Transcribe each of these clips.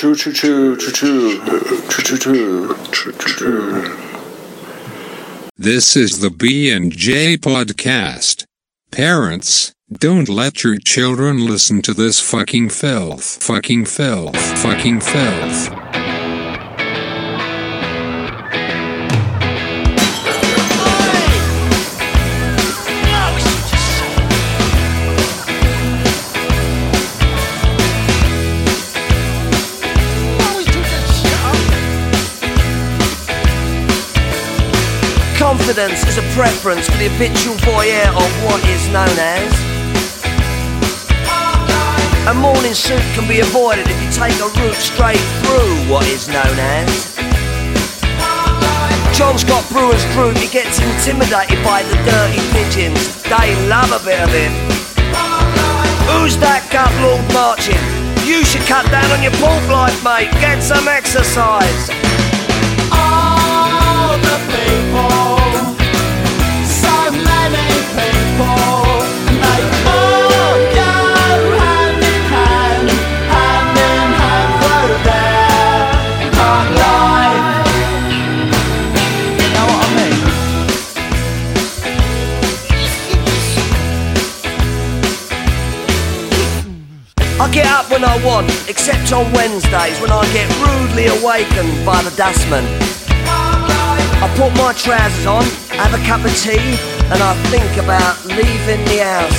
True. This is the B&J podcast. Parents, don't let your children listen to this fucking filth. Confidence is a preference for the habitual voyeur of what is known as. A morning suit can be avoided if you take a route straight through what is known as. John's got brewer's group, he gets intimidated by the dirty pigeons. They love a bit of him. Who's that gut lord marching? You should cut down on your pork life, mate. Get some exercise. All the people, so many people, and they all go hand in hand through their life. You know what I mean? I get up when I want, except on Wednesdays when I get rudely awakened by the dustman. I put my trousers on, have a cup of tea, and I think about leaving the house.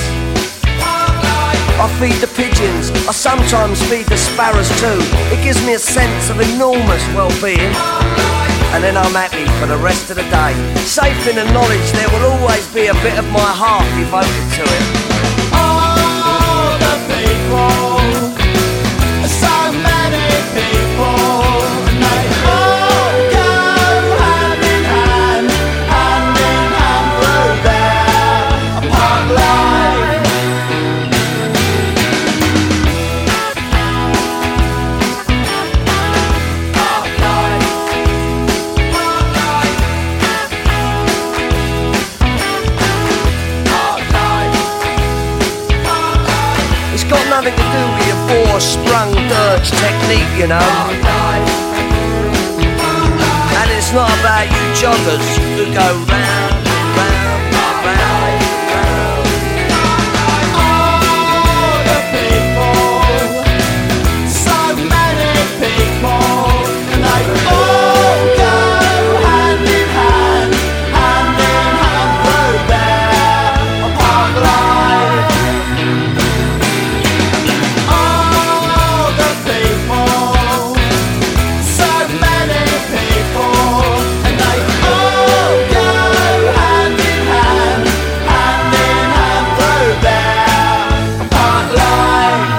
I feed the pigeons, I sometimes feed the sparrows too. It gives me a sense of enormous well-being. And then I'm happy for the rest of the day, safe in the knowledge there will always be a bit of my heart devoted to it. All the people, so many people, and they all go hand in hand through their park life. It's got nothing to do with your four-sprung dirge technique, you know. And it's not about you joggers who go round. All the people, so many people, and they all go hand in hand through their park life. All the people, so many people, and they all go hand in hand through their park life.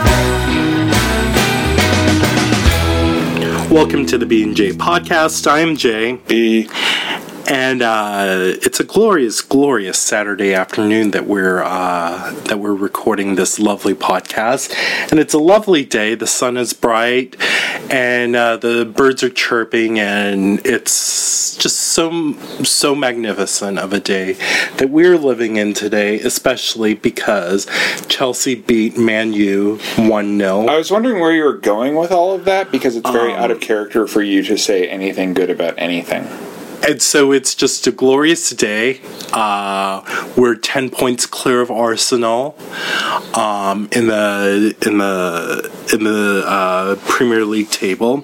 Welcome to the B&J podcast. I'm Jay. B. And it's a glorious, glorious Saturday afternoon that we're recording this lovely podcast, and it's a lovely day. The sun is bright, and the birds are chirping, and it's just so magnificent of a day that we're living in today, especially because Chelsea beat Man U 1-0. I was wondering where you were going with all of that, because it's very out of character for you to say anything good about anything. And so it's just a glorious day. We're 10 points clear of Arsenal in the Premier League table.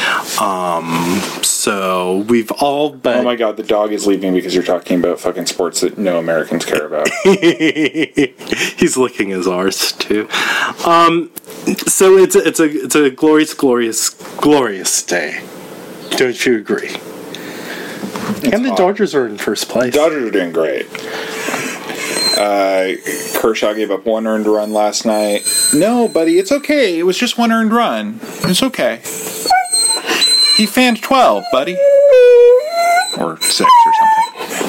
So we've all been. Oh my god, the dog is leaving because you're talking about fucking sports that no Americans care about. He's licking his arse too. So it's a glorious day. Don't you agree? And the Dodgers are in first place. Dodgers are doing great. Kershaw gave up one earned run last night. No, buddy, it's okay. It was just one earned run. It's okay. He fanned 12, buddy. Or 6 or something.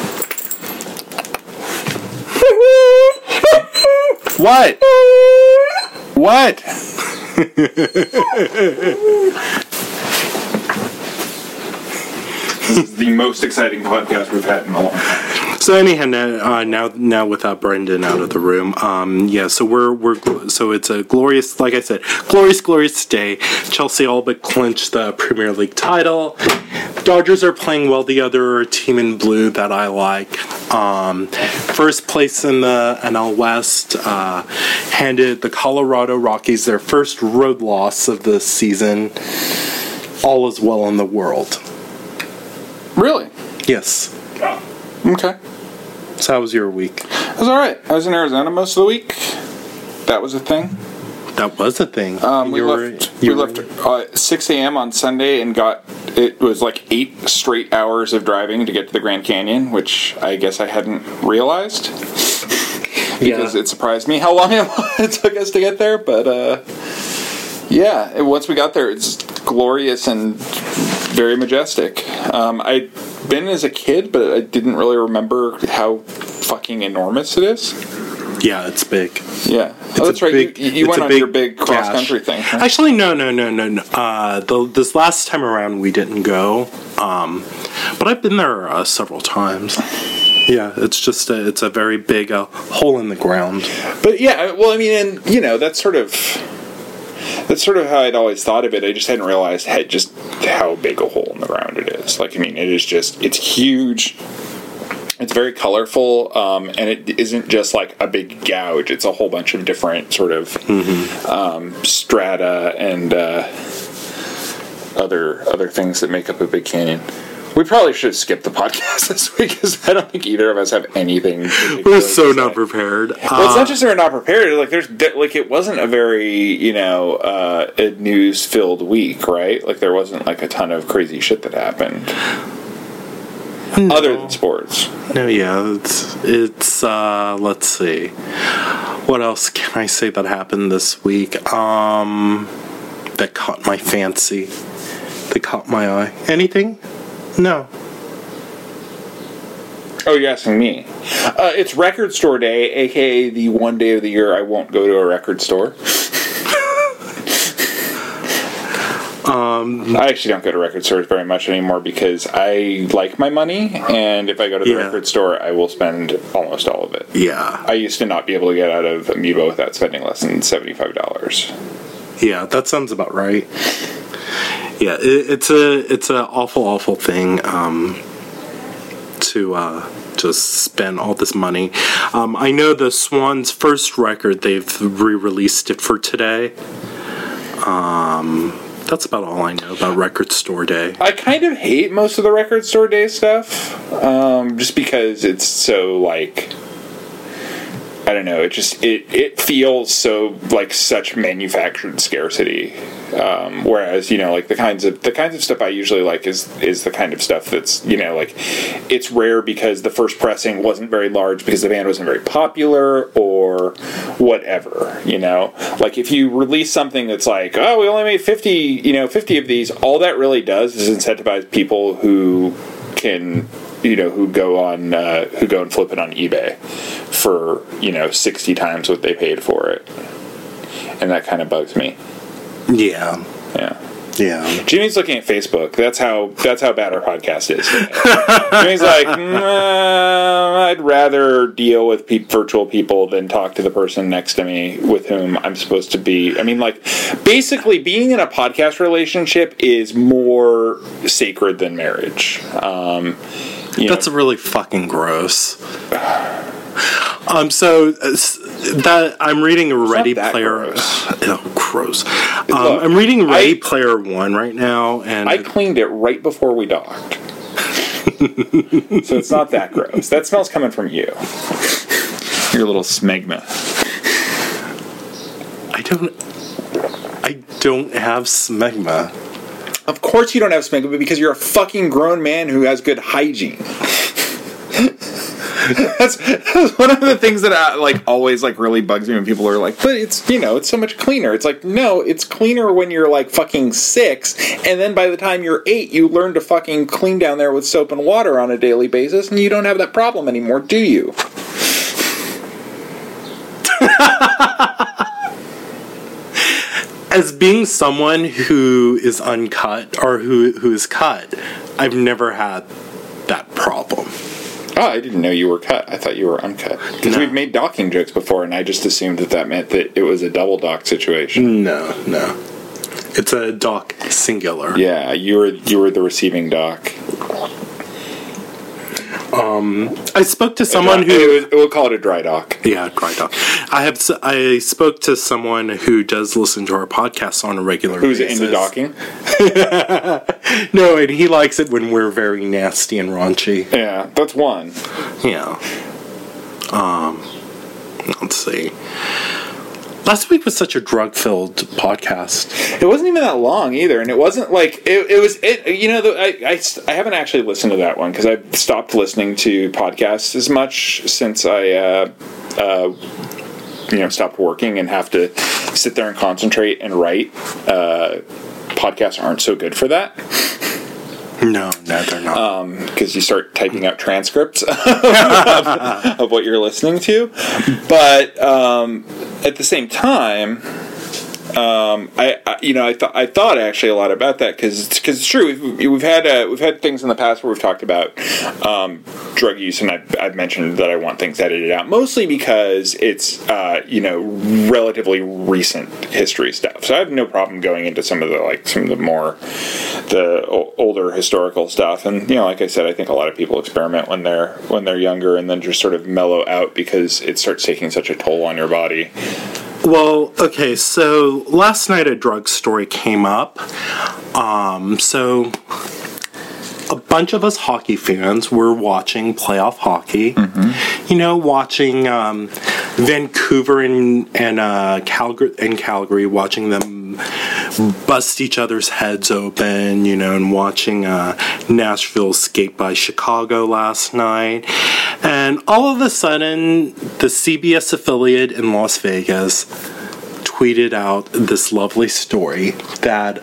What? What? This is the most exciting podcast we've had in a long time. So anyhow, now without Brendan out of the room, so it's a glorious, like I said, glorious day. Chelsea all but clinched the Premier League title. Dodgers are playing well. The other team in blue that I like, first place in the NL West, handed the Colorado Rockies their first road loss of the season. All is well in the world. Really? Yes. Okay. So how was your week? It was alright. I was in Arizona most of the week. That was a thing. That was a thing. We left 6 a.m. on Sunday and it was like 8 straight hours of driving to get to the Grand Canyon, which I guess I hadn't realized. Because it surprised me how long it took us to get there. But, once we got there, it's glorious and very majestic. I'd been as a kid, but I didn't really remember how fucking enormous it is. Yeah, it's big. Yeah. That's right. You went on your big cross-country thing. Huh? Actually, no. This last time around, we didn't go. But I've been there several times. Yeah, it's just it's a very big hole in the ground. But yeah, well, I mean, and that's sort of how I'd always thought of it. I just hadn't realized just how big a hole in the ground it is. Like, I mean, it's huge. It's very colorful, and it isn't just like a big gouge. It's a whole bunch of different sort of strata and other things that make up a big canyon. We probably should have skipped the podcast this week because I don't think either of us have anything. We're so not prepared. Well, it's not just that we're not prepared. Like it wasn't a very a news-filled week, right? Like there wasn't like a ton of crazy shit that happened. No. Other than sports. No, yeah, it's let's see. What else can I say that happened this week? That caught my fancy. That caught my eye. Anything? No. Oh, you're asking me. It's Record Store Day, aka the one day of the year I won't go to a record store. I actually don't go to record stores very much anymore because I like my money, and if I go to the record store, I will spend almost all of it. Yeah. I used to not be able to get out of Amoeba without spending less than $75. Yeah, that sounds about right. Yeah, it's a awful thing to just spend all this money. I know the Swans' first record, they've re-released it for today. That's about all I know about Record Store Day. I kind of hate most of the Record Store Day stuff, just because it's so, like, I don't know, it feels so, like, such manufactured scarcity, whereas, like, the kinds of stuff I usually like is the kind of stuff that's, like, it's rare because the first pressing wasn't very large because the band wasn't very popular, or whatever, like, if you release something that's like, oh, we only made 50 of these, all that really does is incentivize people who can, who go and flip it on eBay for, 60 times what they paid for it. And that kind of bugs me. Yeah. Jimmy's looking at Facebook. That's how bad our podcast is. Jimmy's like, I'd rather deal with virtual people than talk to the person next to me with whom I'm supposed to be. I mean, like, basically, being in a podcast relationship is more sacred than marriage. That's really fucking gross. So that I'm reading Ready Player. Gross. I'm reading Ready Player One right now, and I cleaned it right before we docked, so it's not that gross. That smell's coming from you. Your little smegma. I don't have smegma. Of course you don't have smegma because you're a fucking grown man who has good hygiene. That's one of the things that always really bugs me when people are like, but it's it's so much cleaner. It's like, no, it's cleaner when you're like fucking 6, and then by the time you're 8 you learn to fucking clean down there with soap and water on a daily basis, and you don't have that problem anymore, do you? As being someone who is uncut or who is cut, I've never had that problem. Oh, I didn't know you were cut. I thought you were uncut. Because No. we've made docking jokes before, and I just assumed that meant that it was a double dock situation. No. It's a dock singular. Yeah, you were the receiving dock. I spoke to someone who... We'll call it a dry dock. Yeah, dry dock. I spoke to someone who does listen to our podcast on a regular Who's basis. into docking? No, and he likes it when we're very nasty and raunchy. Yeah, that's one. Yeah. Let's see. Last week was such a drug-filled podcast. It wasn't even that long either, and it wasn't like it was. You know, I haven't actually listened to that one because I've stopped listening to podcasts as much since I stopped working and have to sit there and concentrate and write. Podcasts aren't so good for that. No, they're not. Because you start typing out transcripts of what you're listening to. But at the same time, I thought actually a lot about that because it's true. We've had things in the past where we've talked about drug use, and I've mentioned that I want things edited out mostly because it's relatively recent history stuff. So I have no problem going into some of the older historical stuff. And like I said, I think a lot of people experiment when they're younger and then just sort of mellow out because it starts taking such a toll on your body. Well, okay, so last night a drug story came up. So a bunch of us hockey fans were watching playoff hockey. Mm-hmm. Watching Vancouver and Calgary, watching them bust each other's heads open, and watching Nashville skate by Chicago last night. And all of a sudden, the CBS affiliate in Las Vegas tweeted out this lovely story that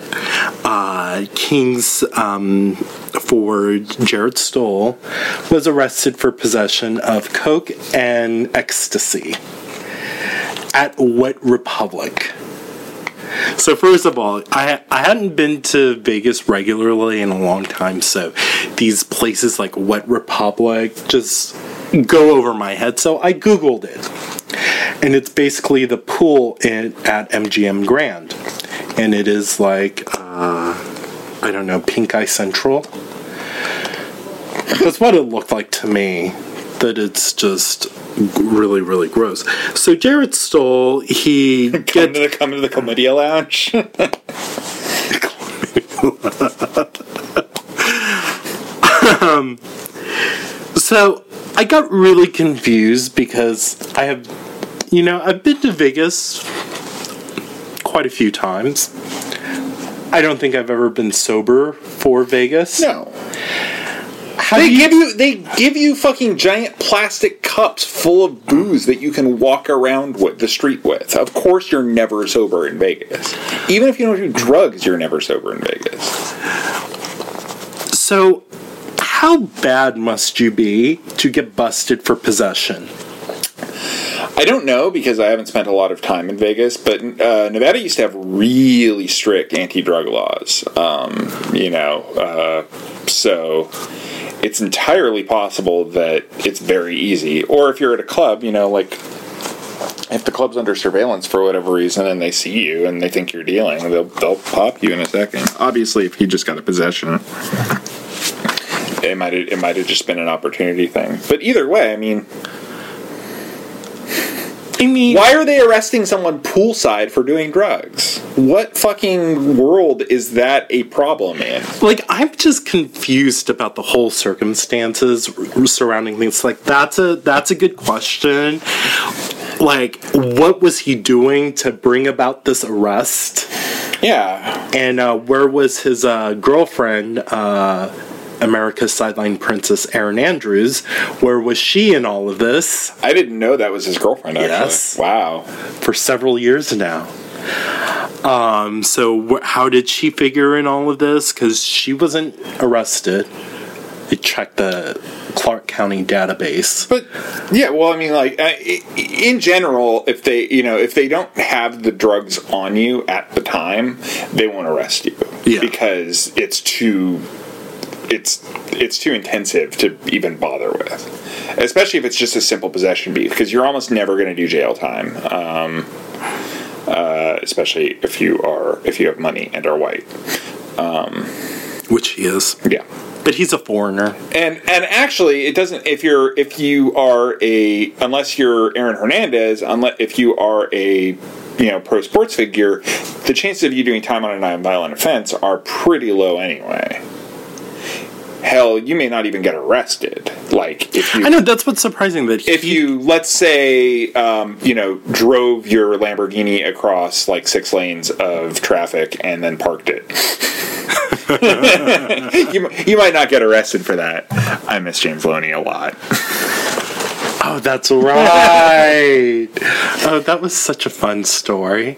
Kings forward Jared Stoll was arrested for possession of coke and ecstasy at Wet Republic. So first of all, I hadn't been to Vegas regularly in a long time, so these places like Wet Republic just go over my head. So I Googled it, and it's basically the pool at MGM Grand, and it is like Pink Eye Central. That's what it looked like to me. That it's just really, really gross. So Jared Stoll, he Come to the Chlamydia Lounge. So I got really confused because I've been to Vegas quite a few times. I don't think I've ever been sober for Vegas. No. They give you fucking giant plastic cups full of booze that you can walk around the street with. Of course you're never sober in Vegas. Even if you don't do drugs, you're never sober in Vegas. So, how bad must you be to get busted for possession? I don't know because I haven't spent a lot of time in Vegas, but Nevada used to have really strict anti-drug laws. So it's entirely possible that it's very easy. Or if you're at a club, if the club's under surveillance for whatever reason and they see you and they think you're dealing, they'll pop you in a second. Obviously, if you just got a possession, it might have just been an opportunity thing. But either way, I mean, why are they arresting someone poolside for doing drugs? What fucking world is that a problem in? I'm just confused about the whole circumstances surrounding things. That's a good question. What was he doing to bring about this arrest? Yeah. And where was his girlfriend, America's Sideline Princess Erin Andrews? Where was she in all of this? I didn't know that was his girlfriend, actually. Yes. Wow. For several years now. So how did she figure in all of this? Because she wasn't arrested. I checked the Clark County database. But yeah, well, I mean, in general, if they don't have the drugs on you at the time, they won't arrest you. Yeah. Because it's too intensive to even bother with. especially if it's just a simple possession beef, because you're almost never going to do jail time, especially if you have money and are white, which he is. Yeah. But he's a foreigner. And actually, it doesn't. Unless you're Aaron Hernandez, if you are a pro sports figure, the chances of you doing time on a nonviolent offense are pretty low anyway. Hell, you may not even get arrested. Like if you, I know that's what's surprising. That if you, let's say, drove your Lamborghini across like 6 lanes of traffic and then parked it. you might not get arrested for that. I miss James Loney a lot. Oh, that's right. Oh, that was such a fun story.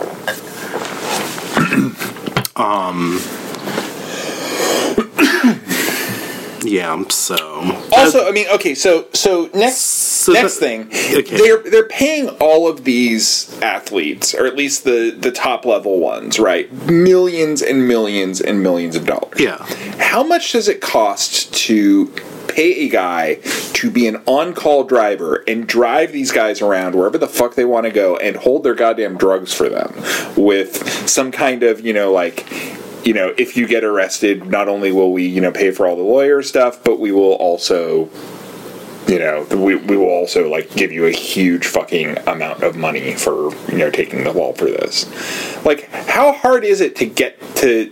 Yeah, so also, I mean, okay, so next thing, okay. They're paying all of these athletes, or at least the top level ones, right? Millions and millions and millions of dollars. Yeah. How much does it cost to pay a guy to be an on-call driver and drive these guys around wherever the fuck they want to go and hold their goddamn drugs for them with some kind of, if you get arrested, not only will we, pay for all the lawyer stuff, but we will also, we will also, give you a huge fucking amount of money for, taking the ball for this. Like, how hard is it to get to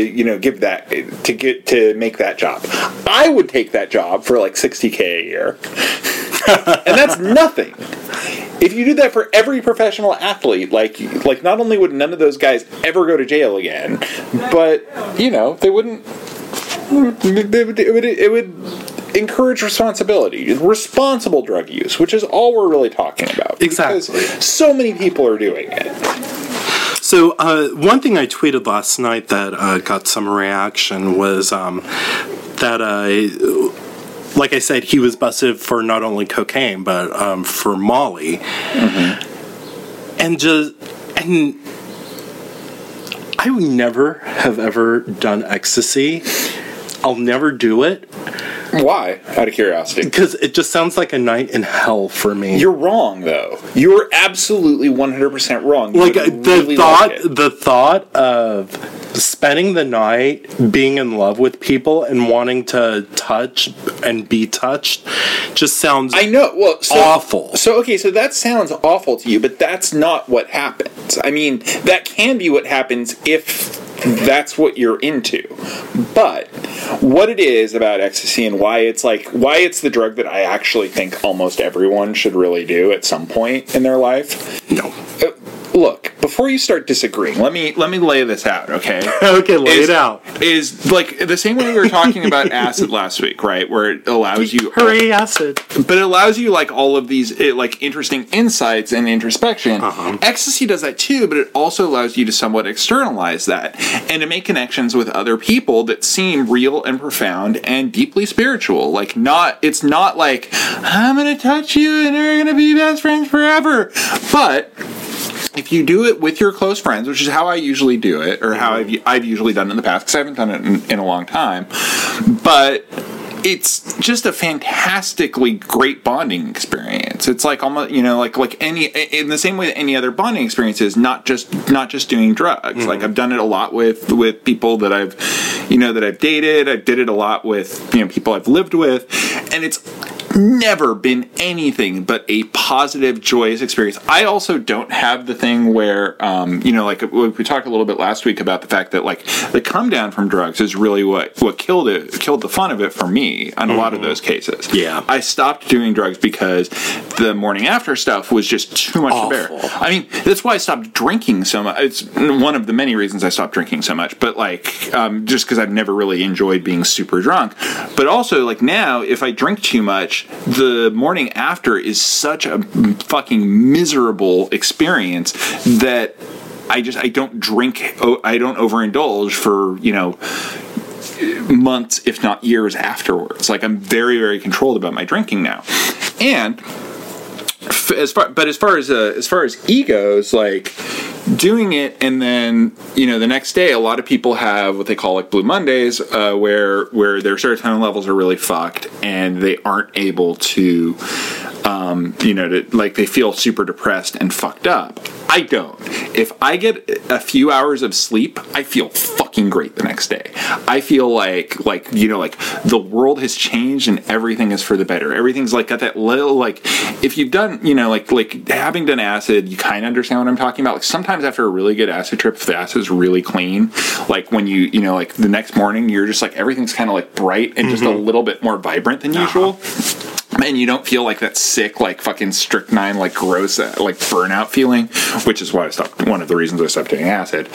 make that job? I would take that job for $60K a year. And that's nothing. If you did that for every professional athlete, like not only would none of those guys ever go to jail again, but they wouldn't. It would encourage responsible drug use, which is all we're really talking about. Exactly. Because so many people are doing it. So one thing I tweeted last night that got some reaction was that. Like I said, he was busted for not only cocaine, but for Molly. Mm-hmm. And I would never have ever done ecstasy. I'll never do it. Why? Out of curiosity. Because it just sounds like a night in hell for me. You're wrong, though. You're absolutely 100% wrong. The thought of spending the night being in love with people and wanting to touch and be touched just sounds awful. So that sounds awful to you, but that's not what happens. I mean, that can be what happens if that's what you're into. But what it is about ecstasy and why it's the drug that I actually think almost everyone should really do at some point in their life. No. Look, before you start disagreeing, let me lay this out, okay? Okay, lay it out. Is like the same way we were talking about acid last week, right? Where it allows you hooray acid, but it allows you all of these interesting insights and introspection. Uh-huh. Ecstasy does that too, but it also allows you to somewhat externalize that and to make connections with other people that seem real and profound and deeply spiritual. It's not like I'm gonna touch you and we're gonna be best friends forever, but if you do it with your close friends, which is how I usually do it, or how I've usually done it in the past, because I haven't done it in a long time, but it's just a fantastically great bonding experience. It's like almost, like any, in the same way that any other bonding experience is, not just doing drugs. Mm-hmm. Like I've done it a lot with people that I've dated. I did it a lot with, people I've lived with, and it's never been anything but a positive, joyous experience. I also don't have the thing where, we talked a little bit last week about the fact that the come down from drugs is really what killed the fun of it for me on a lot of those cases. Yeah. I stopped doing drugs because the morning after stuff was just too much to bear. I mean, that's why I stopped drinking so much. It's one of the many reasons I stopped drinking so much, but just because I've never really enjoyed being super drunk. But also, now, if I drink too much, the morning after is such a fucking miserable experience that I don't drink, I don't overindulge for, months, if not years afterwards. I'm very, very controlled about my drinking now. And as far as ego goes, doing it, and then the next day, a lot of people have what they call like Blue Mondays, where their serotonin levels are really fucked, and they aren't able to, they feel super depressed and fucked up. I don't. If I get a few hours of sleep, I feel fucking great the next day. I feel like the world has changed and everything is for the better. Everything's like got that little, like, if you've done, like having done acid, you kind of understand what I'm talking about. Like sometimes after a really good acid trip, if the acid's really clean, like when like the next morning, you're just like, everything's kind of like bright and just a little bit more vibrant than usual. And you don't feel like that sick, like fucking strychnine, like gross, like burnout feeling, which is why I stopped. One of the reasons I stopped taking acid.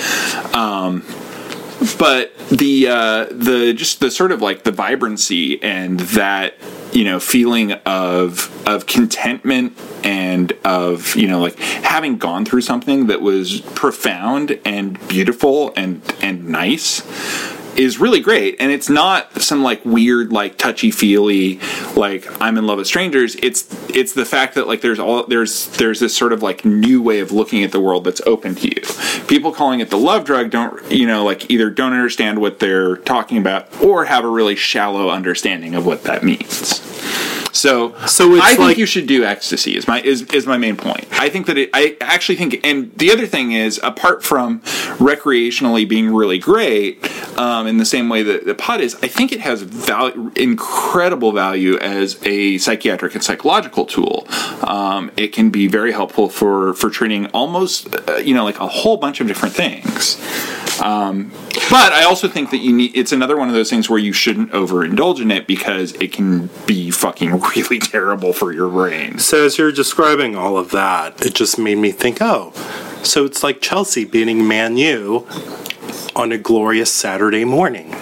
But the just the sort of like the vibrancy and that feeling of contentment and of like having gone through something that was profound and beautiful and nice is really great. And it's not some like weird, like touchy-feely, like I'm in love with strangers. It's the fact that like there's this sort of like new way of looking at the world that's open to you. People calling it the love drug don't like either don't understand what they're talking about or have a really shallow understanding of what that means. So it's I think you should do ecstasy is my main point. I think that I actually think, and the other thing is, apart from recreationally being really great, in the same way that the pot is, I think it has incredible value as a psychiatric and psychological tool. It can be very helpful for treating almost like a whole bunch of different things. But I also think that it's another one of those things where you shouldn't overindulge in it because it can be fucking really terrible for your brain. So as you're describing all of that, it just made me think, so it's like Chelsea beating Man U on a glorious Saturday morning.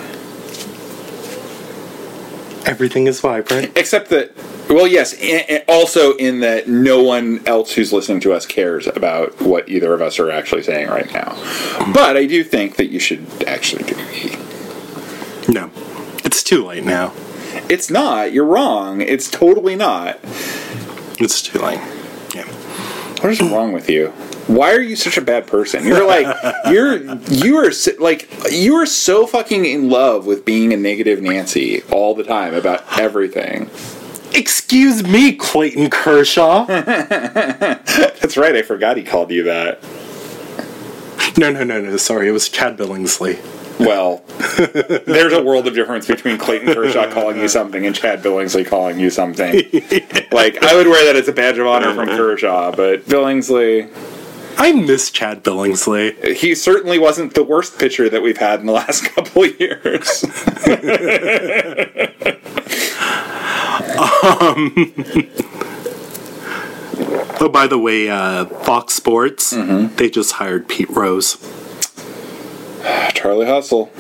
Everything is vibrant. Except that, well, yes, and also in that no one else who's listening to us cares about what either of us are actually saying right now. But I do think that you should actually do E. No. It's too late now. It's not. You're wrong. It's totally not. It's too late. Yeah. What is wrong with you? Why are you such a bad person? You're like, you are so fucking in love with being a negative Nancy all the time about everything. Excuse me, Clayton Kershaw. That's right, I forgot he called you that. No, sorry, it was Chad Billingsley. Well, there's a world of difference between Clayton Kershaw calling you something and Chad Billingsley calling you something. Like, I would wear that as a badge of honor from Kershaw, but Billingsley... I miss Chad Billingsley. He certainly wasn't the worst pitcher that we've had in the last couple of years. Oh, by the way, Fox Sports, they just hired Pete Rose. Charlie Hustle.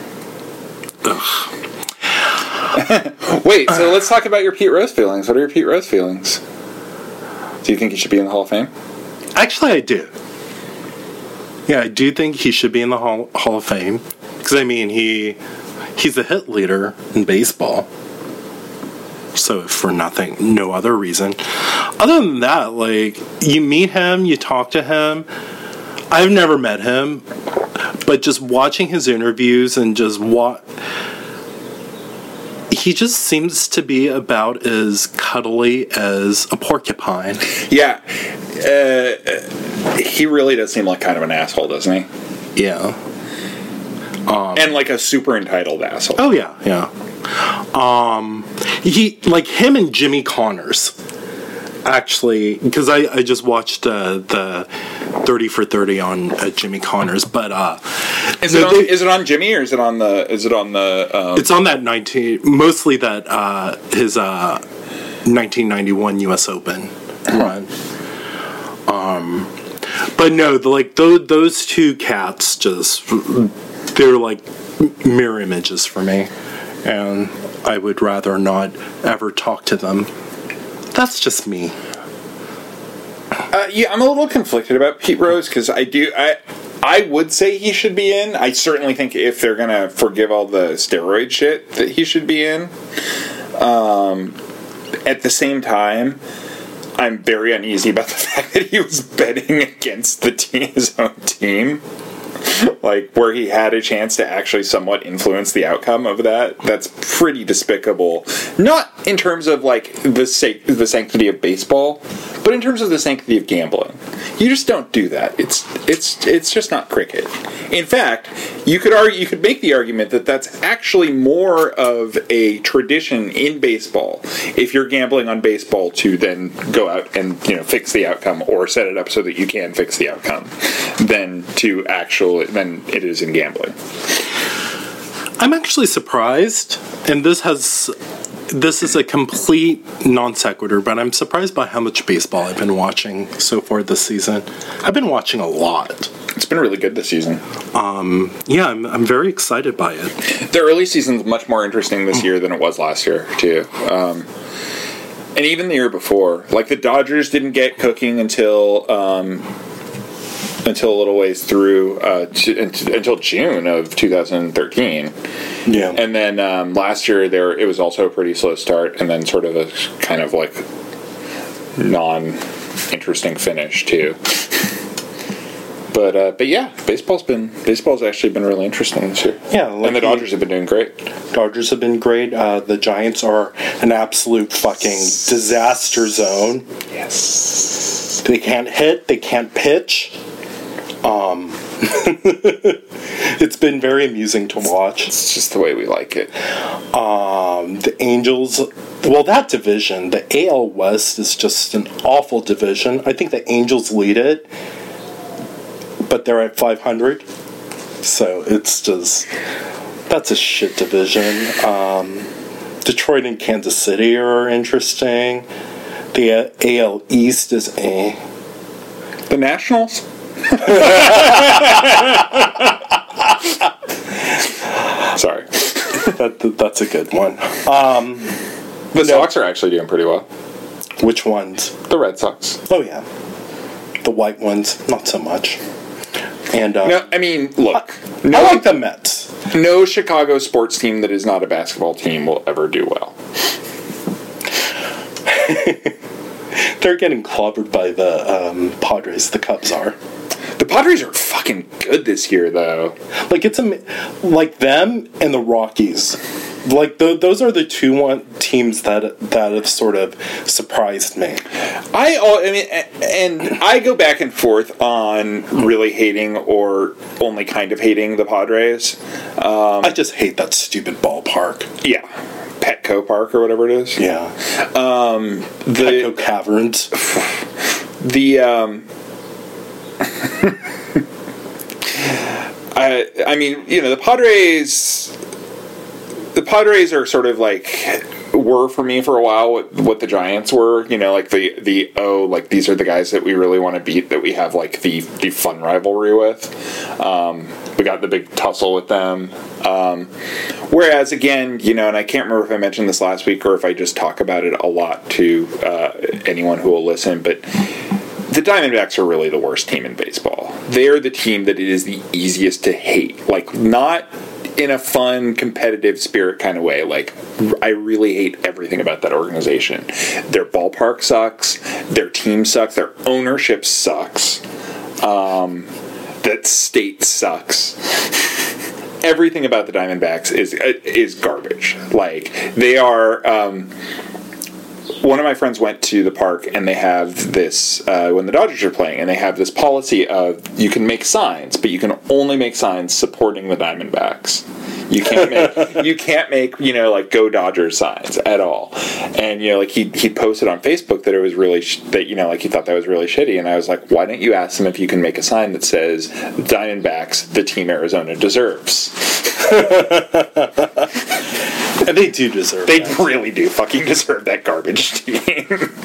Wait, so let's talk about your Pete Rose feelings. What are your Pete Rose feelings? Do you think he should be in the Hall of Fame? Actually, I do. Yeah, I do think he should be in the Hall of Fame. Because, I mean, he's a hit leader in baseball. So, for no other reason. Other than that, like, you meet him, you talk to him. I've never met him. But just watching his interviews and just he just seems to be about as cuddly as a porcupine. Yeah. He really does seem like kind of an asshole, doesn't he? Yeah. And like a super entitled asshole. Oh, yeah. He, like him and Jimmy Connors, actually, because I just watched the 30 for 30 on Jimmy Connors, but is it on Jimmy or is it on the it's on that mostly that his 1991 US Open run. But no, those two cats they're like mirror images for me, and I would rather not ever talk to them. That's just me. Yeah, I'm a little conflicted about Pete Rose because I would say he should be in. I certainly think if they're gonna forgive all the steroid shit that he should be in. At the same time, I'm very uneasy about the fact that he was betting against his own team. Like, where he had a chance to actually somewhat influence the outcome of that. That's pretty despicable. Not in terms of, like, the sanctity of baseball, but in terms of the sanctity of gambling. You just don't do that. It's just not cricket. In fact, you could make the argument that that's actually more of a tradition in baseball if you're gambling on baseball to then go out and, fix the outcome or set it up so that you can fix the outcome than it is in gambling. I'm actually surprised, and this is a complete non sequitur, but I'm surprised by how much baseball I've been watching so far this season. I've been watching a lot. It's been really good this season. Yeah, I'm very excited by it. The early season's much more interesting this year than it was last year, too. And even the year before. Like, the Dodgers didn't get cooking until a little ways through, until June of 2013. Yeah. And then last year it was also a pretty slow start, and then sort of a kind of like non-interesting finish too. But yeah, baseball's actually been really interesting this year. Yeah, and the Dodgers have been doing great. Dodgers have been great. The Giants are an absolute fucking disaster zone. Yes. They can't hit. They can't pitch. It's been very amusing to watch. It's just the way we like it. The Angels, well, that division, the AL West is just an awful division. I think the Angels lead it, but they're at 500. So it's just, that's a shit division. Detroit and Kansas City are interesting. The AL East is The Nationals? Sorry. That's a good one. The Sox are actually doing pretty well. Which ones? The Red Sox. Oh, yeah. The white ones, not so much. And no, I mean, look. I like the Mets. No Chicago sports team that is not a basketball team will ever do well. They're getting clobbered by the Padres. The Cubs are. The Padres are fucking good this year, though. Like, it's like them and the Rockies. Like, those are the two teams that have sort of surprised me. I go back and forth on really hating or only kind of hating the Padres. I just hate that stupid ballpark. Yeah. Petco Park or whatever it is. Yeah. Petco Caverns. I mean, the Padres are sort of like were for me for a while what the Giants were, like these are the guys that we really want to beat, that we have like the fun rivalry with. We got the big tussle with them. Whereas again, and I can't remember if I mentioned this last week or if I just talk about it a lot to anyone who will listen, but the Diamondbacks are really the worst team in baseball. They're the team that it is the easiest to hate. Like, not in a fun, competitive spirit kind of way. Like, I really hate everything about that organization. Their ballpark sucks. Their team sucks. Their ownership sucks. That state sucks. Everything about the Diamondbacks is garbage. Like, they are... one of my friends went to the park, and they have this, when the Dodgers are playing, and they have this policy of you can make signs, but you can only make signs supporting the Diamondbacks. You can't make like Go Dodgers signs at all. And like he posted on Facebook that it was really like he thought that was really shitty. And I was like, why don't you ask them if you can make a sign that says Diamondbacks, the team Arizona deserves? And they do deserve They really do fucking deserve that garbage team.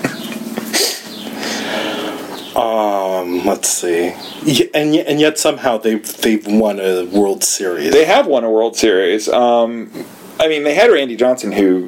Let's see. Yeah, and yet somehow they've won a World Series. They have won a World Series. I mean, they had Randy Johnson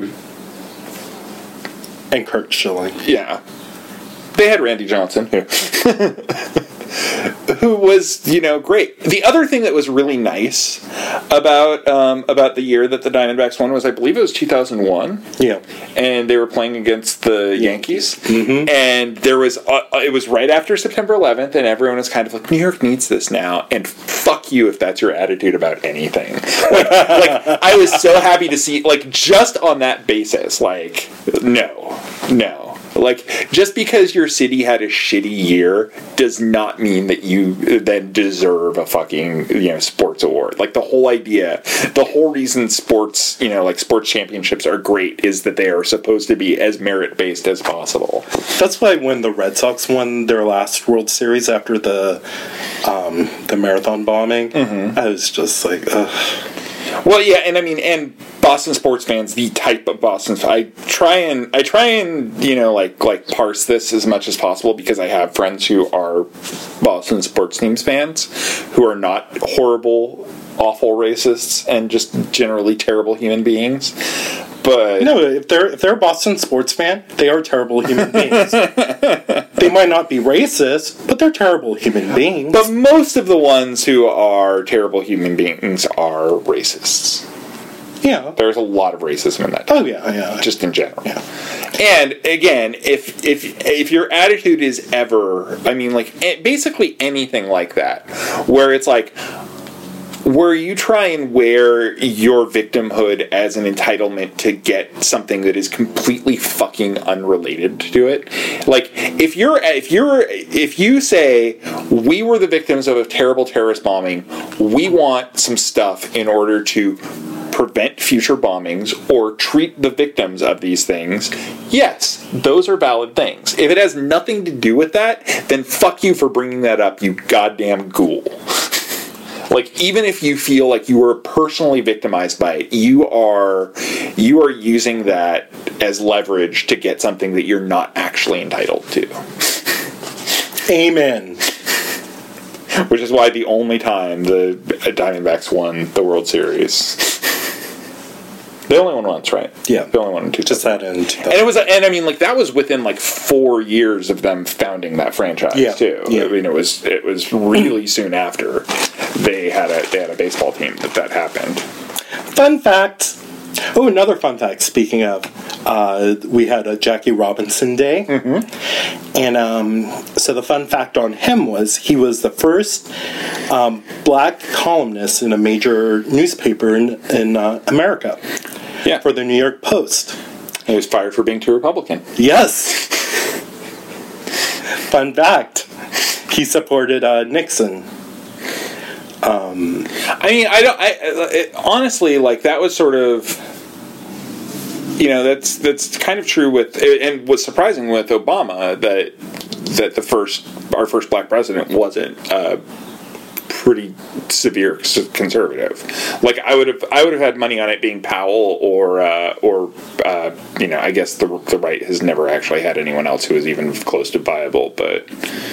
and Curt Schilling. Yeah. They had Randy Johnson who who was, you know, great. The other thing that was really nice about the year that the Diamondbacks won was, I believe it was 2001. Yeah. And they were playing against the Yankees. Mm-hmm. And there was it was right after September 11th, and everyone was kind of like, New York needs this now, and fuck you if that's your attitude about anything. Like I was so happy to see, like, just on that basis, like, no. Like, just because your city had a shitty year does not mean that you then deserve a fucking, you know, sports award. Like, the whole idea, the whole reason sports, you know, like, sports championships are great is that they are supposed to be as merit-based as possible. That's why when the Red Sox won their last World Series after the marathon bombing, I was just like, ugh. Well, yeah, and I mean, and Boston sports fans, the type of Boston, I try and you know, like parse this as much as possible, because I have friends who are Boston sports teams fans who are not horrible, awful racists and just generally terrible human beings. But no, if they're a Boston sports fan, they are terrible human beings. They might not be racist, but they're terrible human beings. But most of the ones who are terrible human beings are racists. Yeah. There's a lot of racism in that. Oh, yeah. Just in general. Yeah. And, again, if your attitude is ever, I mean, like, basically anything like that, where it's like, where you try and wear your victimhood as an entitlement to get something that is completely fucking unrelated to it. Like, if you say, we were the victims of a terrible terrorist bombing, we want some stuff in order to prevent future bombings or treat the victims of these things, yes, those are valid things. If it has nothing to do with that, then fuck you for bringing that up, you goddamn ghoul. Like, even if you feel like you were personally victimized by it, you are using that as leverage to get something that you're not actually entitled to. Amen. Which is why the only time the Diamondbacks won the World Series. They only won once, right? Yeah. They only won in 2000. Just that in 2000. And I mean, like, that was within like 4 years of them founding that franchise, too. Yeah. I mean, it was really soon after they had a baseball team that happened. Fun fact. Oh, another fun fact. Speaking of, we had a Jackie Robinson Day, and so the fun fact on him was he was the first black columnist in a major newspaper in America. Yeah, for the New York Post. He was fired for being too Republican. Yes. Fun fact. He supported Nixon. I mean, honestly, like, that was sort of, you know, that's kind of true with, and what's surprising with Obama, that our first black president wasn't pretty severe conservative. Like, I would have had money on it being Powell or you know, I guess the right has never actually had anyone else who was even close to viable, but.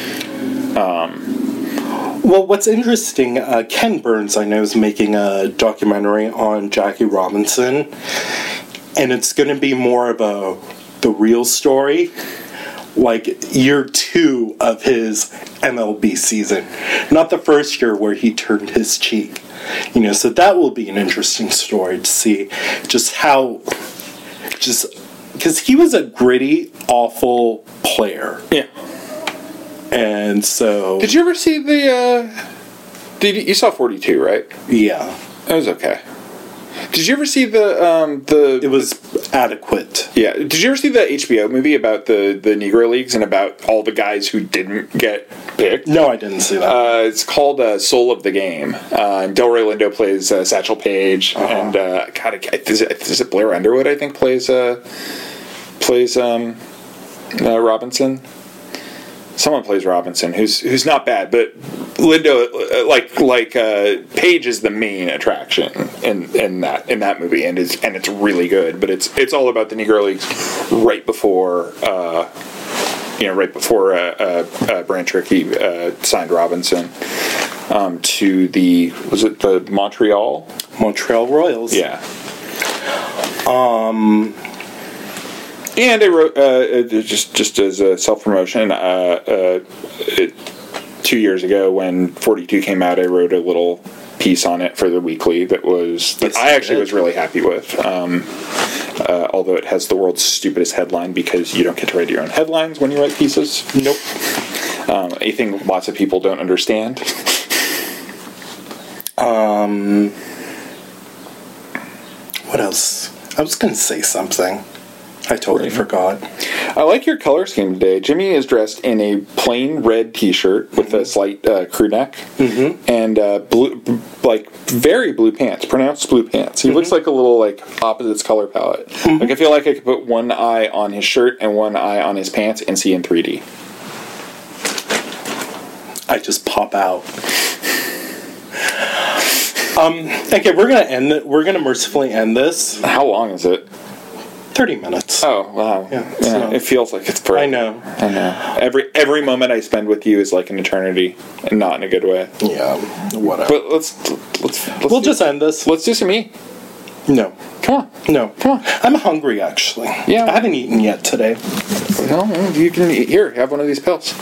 Well, what's interesting, Ken Burns, I know, is making a documentary on Jackie Robinson, and it's going to be more of the real story, like year 2 of his MLB season, not the first year where he turned his cheek. You know, so that will be an interesting story to see just how, because he was a gritty, awful player. Yeah. And so... Did you ever see you saw 42, right? Yeah. It was okay. Did you ever see the... It was adequate. Yeah. Did you ever see the HBO movie about the Negro Leagues and about all the guys who didn't get picked? No, I didn't see that. It's called Soul of the Game. Delroy Lindo plays Satchel Paige, and is it Blair Underwood, I think, plays Robinson? Someone plays Robinson, who's not bad, but Lindo, Paige is the main attraction in that movie, and it's really good. But it's all about the Negro Leagues right before Branch Rickey signed Robinson to the Montreal Royals? Yeah. And I wrote, just as a self-promotion, 2 years ago when 42 came out, I wrote a little piece on it for the weekly that I actually was really happy with. Although it has the world's stupidest headline because you don't get to write your own headlines when you write pieces. Nope. A thing lots of people don't understand. What else? I was going to say something. I totally forgot. I like your color scheme today. Jimmy is dressed in a plain red t-shirt with a slight crew neck and blue, like very blue pants, pronounced blue pants. He looks like a little like opposites color palette. Like I feel like I could put one eye on his shirt and one eye on his pants and see in 3D. I just pop out. Okay, we're gonna end it. We're gonna mercifully end this. How long is it? 30 minutes. Oh wow! Yeah, It feels like it's forever. I know. Every moment I spend with you is like an eternity, and not in a good way. Yeah, whatever. But we'll just end this. Let's do some meat. No. Come on. No. Come on. I'm hungry, actually. Yeah. I haven't eaten yet today. No, you can eat. Here, have one of these pills.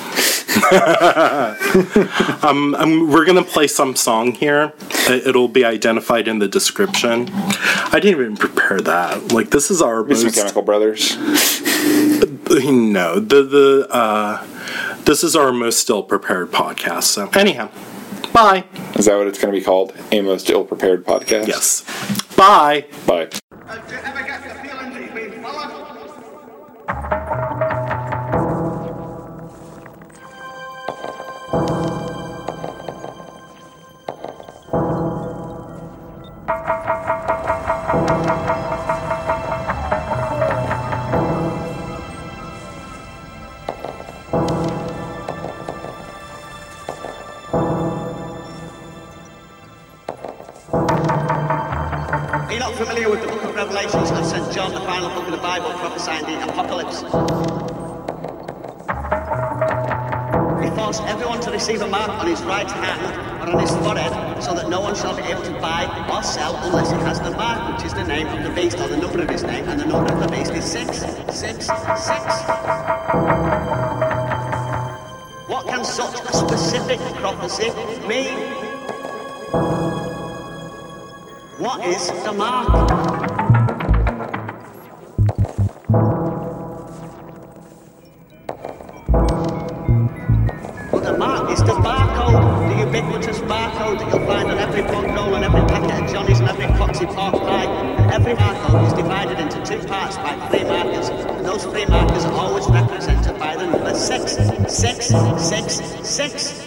We're gonna play some song here. It'll be identified in the description. I didn't even prepare that. Like, this is our Some Chemical Brothers. No, this is our most ill-prepared podcast. So, anyhow, bye. Is that what it's going to be called? A most ill-prepared podcast? Yes. Bye. Bye. Do you ever get the feeling that you've been followed? Are you not familiar with the book of Revelations of St. John, the final book of the Bible, prophesying the apocalypse? He forced everyone to receive a mark on his right hand or on his forehead, so that no one shall be able to buy or sell unless he has the mark, which is the name of the beast, or the number of his name, and the number of the beast is 666. What can such a specific prophecy mean? What is the mark? Well, the mark is the barcode, the ubiquitous barcode that you'll find on every bog roll, on every packet of Johnny's, and every foxy pork pie. And every barcode is divided into two parts by 3 markers, and those 3 markers are always represented by the number 6. 6, 6, 6.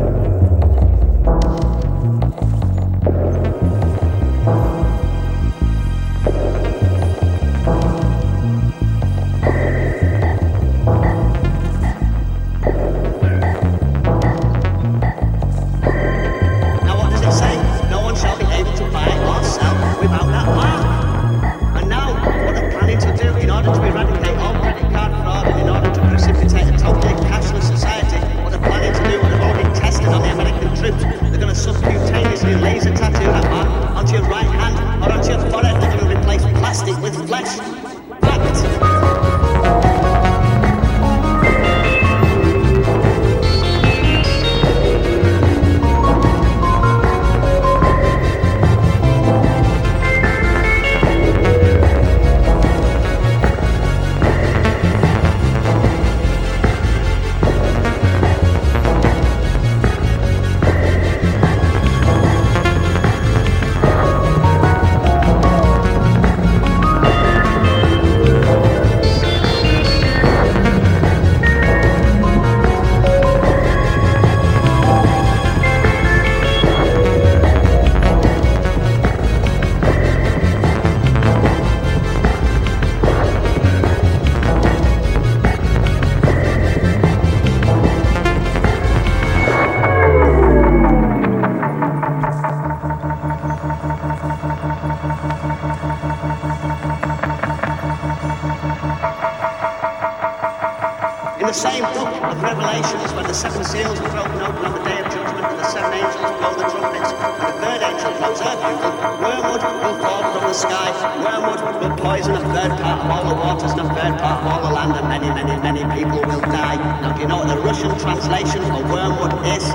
In the same book of Revelations, when the 7 seals are broken open on the day of judgment and the 7 angels blow the trumpets and the 3rd angel blows her bugle, wormwood will fall from the sky. Wormwood will poison a 3rd part of all the waters and a 3rd part of all the land, and many, many, many people will die. Now, do you know what the Russian translation for wormwood is?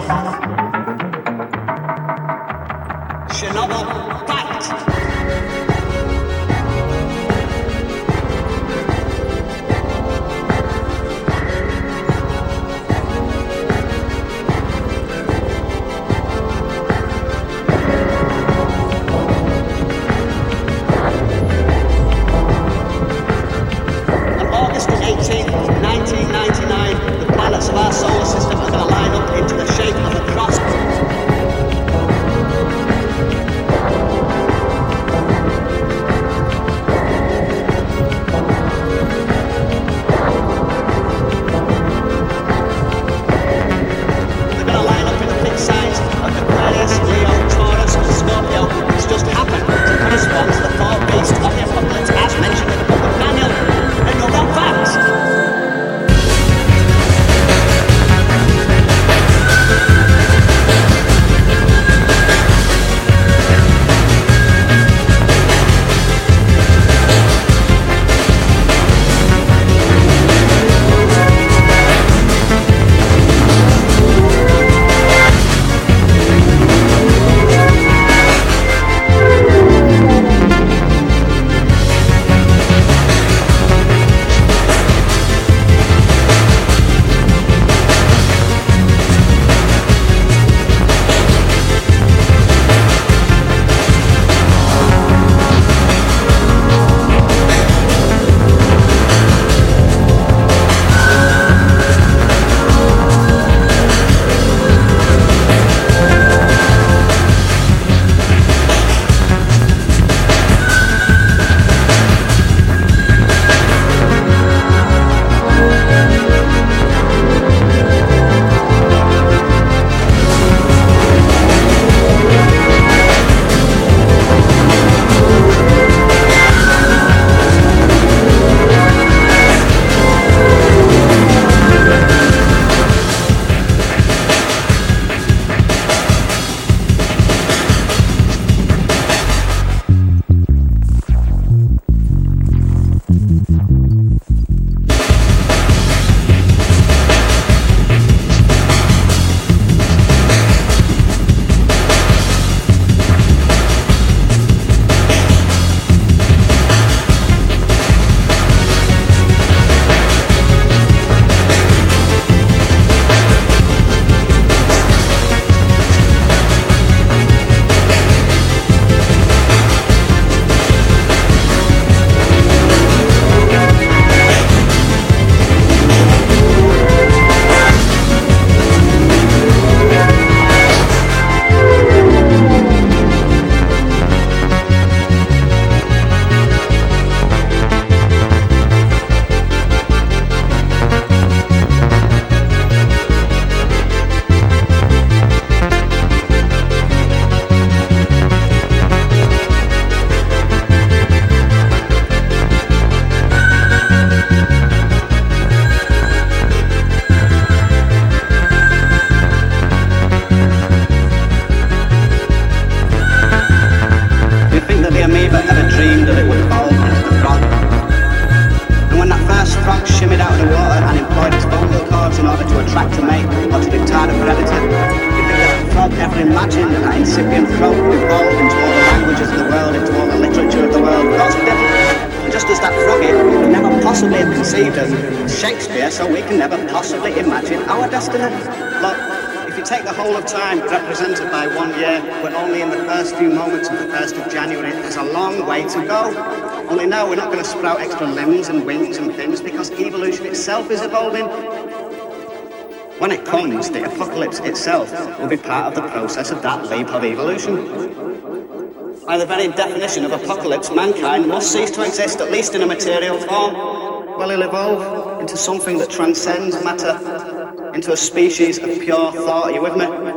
conceived as Shakespeare, so we can never possibly imagine our destiny. Look, if you take the whole of time represented by 1 year, we're only in the first few moments of the 1st of January. There's a long way to go. Only now we're not going to sprout extra limbs and wings and fins because evolution itself is evolving. When it comes, the apocalypse itself will be part of the process of that leap of evolution. By the very definition of apocalypse, mankind must cease to exist, at least in a material form. Well, he'll evolve into something that transcends matter, into a species of pure thought. Are you with me?